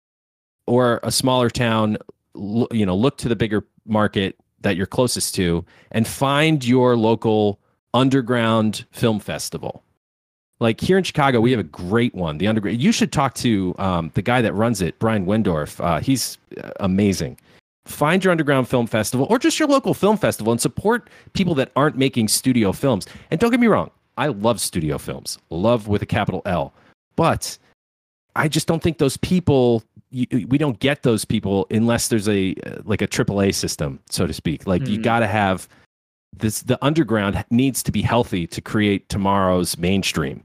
or a smaller town, you know, look to the bigger market that you're closest to and find your local underground film festival. Like here in Chicago, we have a great one, the underground. You should talk to um, the guy that runs it, Brian Wendorf. Uh, he's amazing. Find your underground film festival or just your local film festival and support people that aren't making studio films. And don't get me wrong, I love studio films, love with a capital L, but I just don't think those people, you, we don't get those people unless there's a, like a triple A system, so to speak. Like mm. you got to have this, the underground needs to be healthy to create tomorrow's mainstream.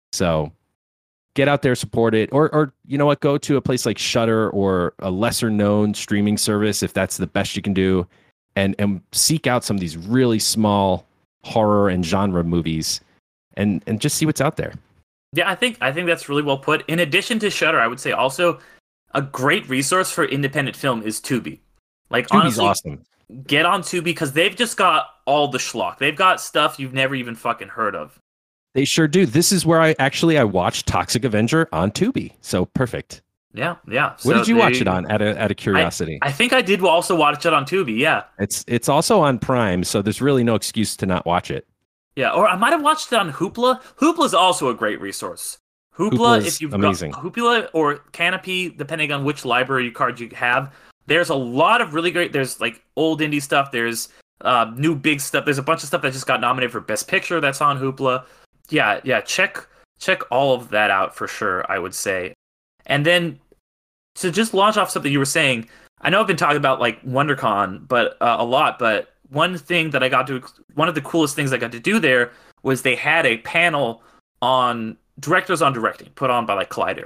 So get out there, support it, or, or you know what, go to a place like Shudder or a lesser known streaming service if that's the best you can do, and and seek out some of these really small horror and genre movies, and and just see what's out there. Yeah, I think I think that's really well put. In addition to Shudder, I would say also a great resource for independent film is Tubi. Like Tubi's honestly, awesome. Get on Tubi because they've just got all the schlock. They've got stuff you've never even fucking heard of. They sure do. This is where I actually I watched Toxic Avenger on Tubi. So perfect. Yeah, yeah. What so did you they, watch it on? Out of out of curiosity. I, I think I did also watch it on Tubi. Yeah. It's it's also on Prime, so there's really no excuse to not watch it. Yeah, or I might have watched it on Hoopla. Hoopla is also a great resource. Hoopla, Hoopla's if you've amazing. got Hoopla or Canopy, depending on which library card you have, there's a lot of really great. There's like old indie stuff. There's uh, new big stuff. There's a bunch of stuff that just got nominated for Best Picture that's on Hoopla. Yeah, yeah, check check all of that out for sure, I would say. And then to just launch off something you were saying, I know I've been talking about like WonderCon, but uh, a lot, but one thing that I got to, one of the coolest things I got to do there was they had a panel on directors on directing, put on by like Collider.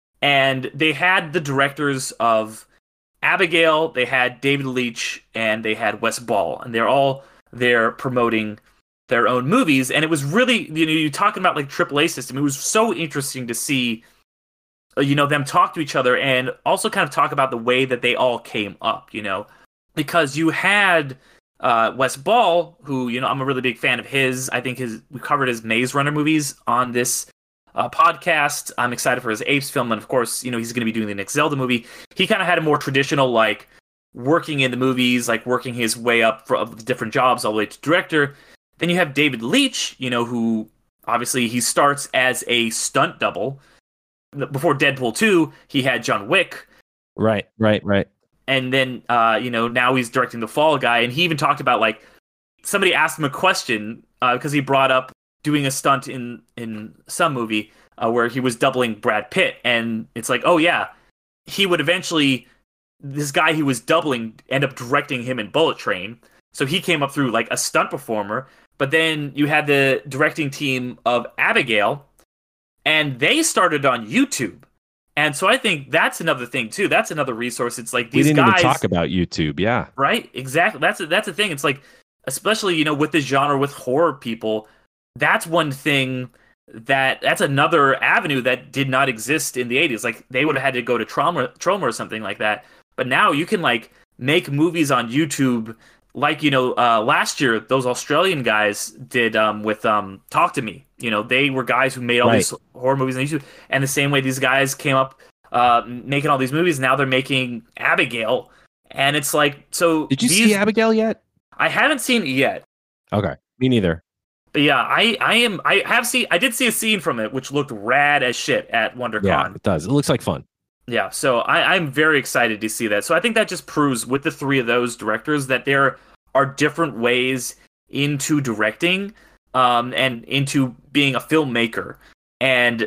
And they had the directors of Abigail, they had David Leitch, and they had Wes Ball, and they're all there promoting their own movies, and it was really, you know, you talking about like triple A system. It was so interesting to see, you know, them talk to each other and also kind of talk about the way that they all came up, you know, because you had uh, Wes Ball, who, you know, I'm a really big fan of his. I think his we covered his Maze Runner movies on this uh, podcast. I'm excited for his Apes film, and of course, you know, he's going to be doing the next Zelda movie. He kind of had a more traditional, like, working in the movies, like working his way up from different jobs all the way to director. Then you have David Leitch, you know, who obviously he starts as a stunt double. Before Deadpool two, he had John Wick. Right, right, right. And then, uh, you know, now he's directing The Fall Guy. And he even talked about, like, somebody asked him a question because uh, he brought up doing a stunt in, in some movie uh, where he was doubling Brad Pitt. And it's like, oh, yeah, he would eventually, this guy he was doubling end up directing him in Bullet Train. So he came up through, like, a stunt performer. But then you had the directing team of Abigail, and they started on YouTube. And so I think that's another thing, too. That's another resource. It's like these we didn't guys... even talk about YouTube, yeah. Right? Exactly. That's a, that's the thing. It's like, especially, you know, with this genre, with horror people, that's one thing that... That's another avenue that did not exist in the eighties. Like, they would have had to go to Trauma, Trauma or something like that. But now you can, like, make movies on YouTube... Like, you know, uh, last year, those Australian guys did um, with um, Talk to Me. You know, they were guys who made all right. these horror movies on YouTube. And the same way these guys came up uh, making all these movies, now they're making Abigail. And it's like, so... Did you these... see Abigail yet? I haven't seen it yet. Okay, me neither. But yeah, I, I am... I have seen... I did see a scene from it, which looked rad as shit at WonderCon. Yeah, it does. It looks like fun. Yeah, so I, I'm very excited to see that. So I think that just proves with the three of those directors that there are different ways into directing um, and into being a filmmaker. And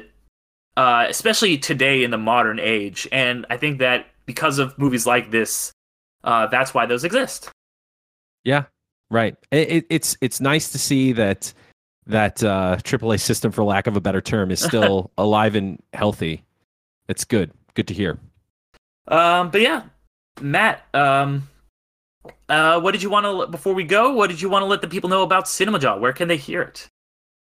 uh, especially today in the modern age. And I think that because of movies like this, uh, that's why those exist. Yeah, right. It, it, it's it's nice to see that that uh, triple A system, for lack of a better term, is still alive and healthy. It's good. Good to hear. Um, but yeah, Matt, um, uh, what did you want to, before we go, what did you want to let the people know about Cinema Jaw? Where can they hear it?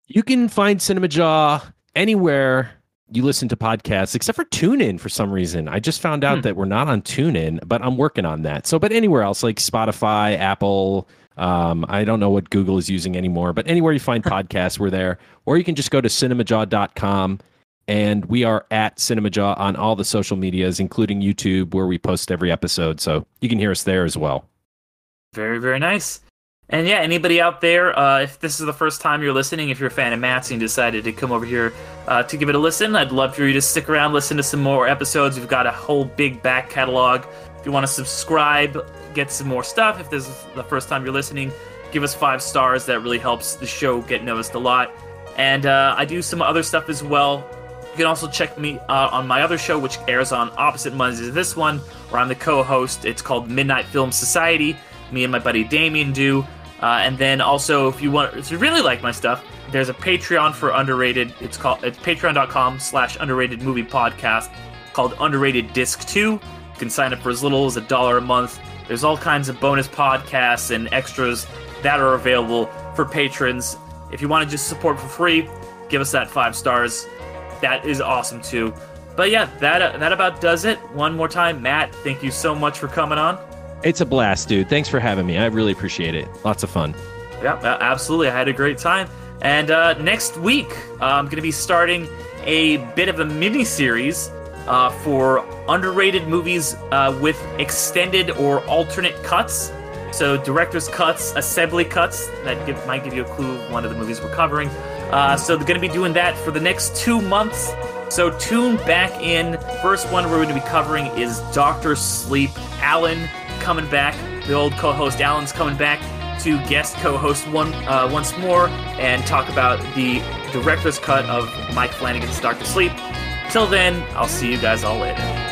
You can find Cinema Jaw anywhere you listen to podcasts, except for TuneIn for some reason. I just found out hmm. that we're not on TuneIn, but I'm working on that. So, but anywhere else, like Spotify, Apple, um, I don't know what Google is using anymore, but anywhere you find podcasts, we're there. Or you can just go to cinema jaw dot com, and we are at Cinema Jaw on all the social medias, including YouTube, where we post every episode. So you can hear us there as well. Very, very nice. And yeah, anybody out there, uh, if this is the first time you're listening, if you're a fan of Matt's and you decided to come over here uh, to give it a listen, I'd love for you to stick around, listen to some more episodes. We've got a whole big back catalog. If you want to subscribe, get some more stuff, if this is the first time you're listening, give us five stars. That really helps the show get noticed a lot. And uh, I do some other stuff as well. You can also check me uh, on my other show, which airs on opposite Mondays to this one, where I'm the co-host. It's called Midnight Film Society. Me and my buddy Damien do. Uh, and then also, if you want, if you really like my stuff, there's a Patreon for Underrated. It's called it's patreon.com slash underrated movie podcast called Underrated Disc two. You can sign up for as little as a dollar a month. There's all kinds of bonus podcasts and extras that are available for patrons. If you want to just support for free, give us that five stars. That is awesome too. But yeah, that uh, that about does it. One more time, Matt, thank you so much for coming on. It's a blast, dude. Thanks for having me. I really appreciate it. Lots of fun. Yeah, absolutely. I had a great time. And uh, next week, uh, I'm going to be starting a bit of a mini-series uh, for underrated movies uh, with extended or alternate cuts. So director's cuts, assembly cuts. That give, might give you a clue of one of the movies we're covering. Uh, so they're going to be doing that for the next two months. So tune back in. First one we're going to be covering is Doctor Sleep. Alan coming back. The old co-host Alan's coming back to guest co-host one uh, once more and talk about the director's cut of Mike Flanagan's Doctor Sleep. Till then, I'll see you guys all later.